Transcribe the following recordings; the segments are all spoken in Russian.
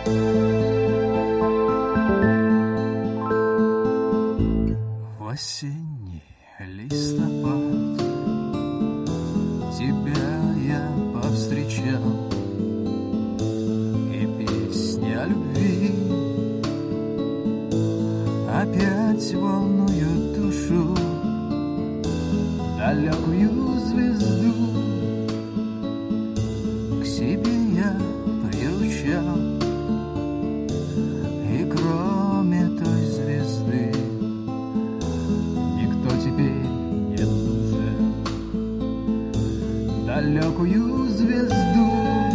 В осенний листопад тебя я повстречал, и песня о любви опять волнует душу, далекую звезду к себе я приручал, и кроме той звезды никто теперь не нужен. Далекую звезду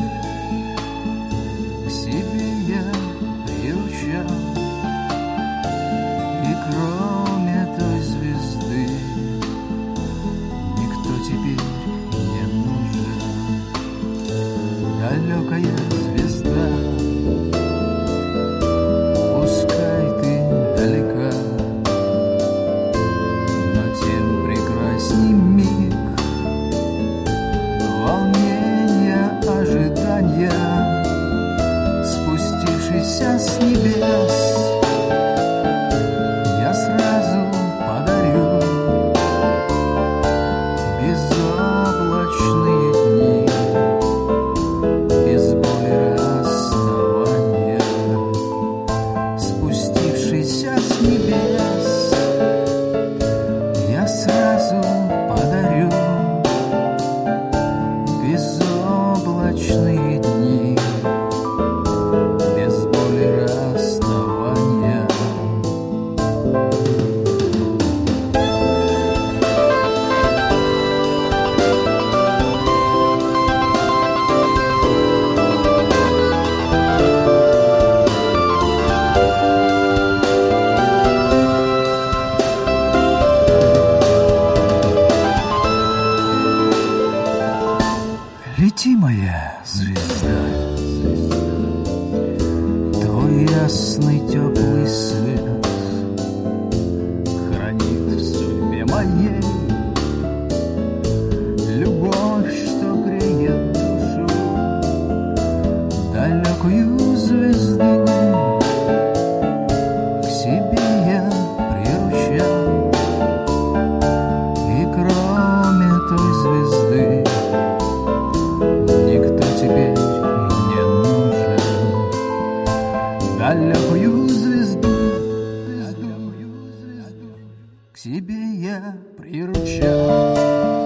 к себе я приручал, и кроме той звезды никто теперь не нужен. Далекая звезда, пускай ты далека, но тем прекрасней миг волнения, ожидания, спустившийся с небес. Я сразу подарю безоблачные дни, без боли расставания, спустившийся с небес. Я сразу подарю безоблачные дни, без боли расставания. Лети, моя звезда, твой ясный теплый свет хранит в судьбе моей любовь, что греет душу. Далекую звезду к себе я приручал, и кроме той звезды никто теперь не нужен. Далекую звезду к себе я приручал.